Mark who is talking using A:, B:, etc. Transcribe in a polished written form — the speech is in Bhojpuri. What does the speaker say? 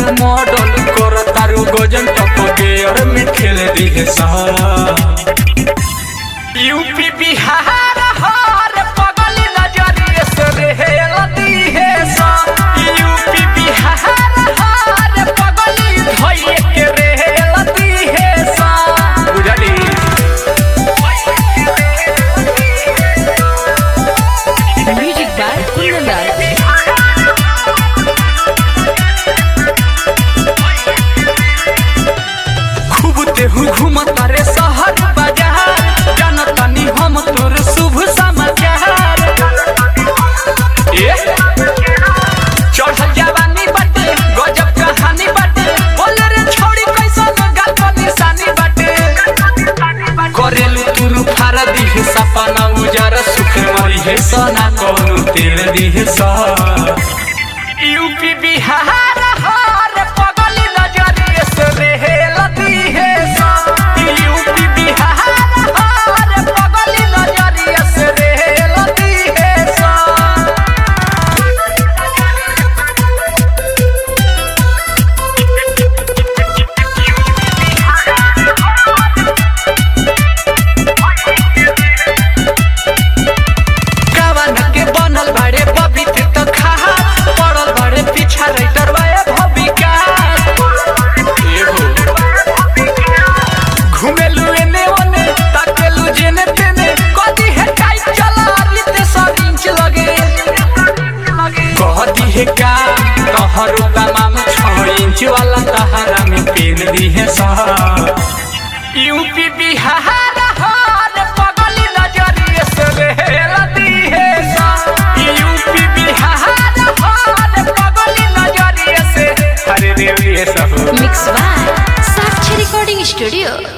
A: मॉडल कर तारू गजन टप गेयर में खेल दी है सारा यूपी बिहार हर पगली नजरिए से रेलती है सा यूपी बिहार हर पगली धइए के रेलती है सा बुझली
B: म्यूजिक बाय कुंदन
A: खूब तेहू घूमता रे शहर बाजार जानतानी हम तोर शुभ समाचार ए चढ़ल जवानी बाटे गजब कहानी बाटे बोले रे छोड़ी कैसन गाल पर निशानी बाटे करेलू तुरु फार दिह सपना उजार सुख मरी है सना कोनो तेल दिह सा यूपी बिहार हर पगली नजरिए से रेलती है सा यूपी बिहार हर पगली नजरिए से रेलती है सा कावन के बनल बाड़े बबीते तो खा पड़ल बाड़े पीछा राइटर वाए भविका घुमेलू एने ओने ताकेलू जेने तेने कदी है टाइट चला रीते सब इंच लगे कहदी है का तोहरो तमाम 6 इंच वाला तहरा में पेन दी है सा यूपी बिहार हर पगली नजरिए से रेलती है सा यूपी बिहार हर पगली नजरिए से अरे रे ये सब
B: mix by Sakshi recording studio.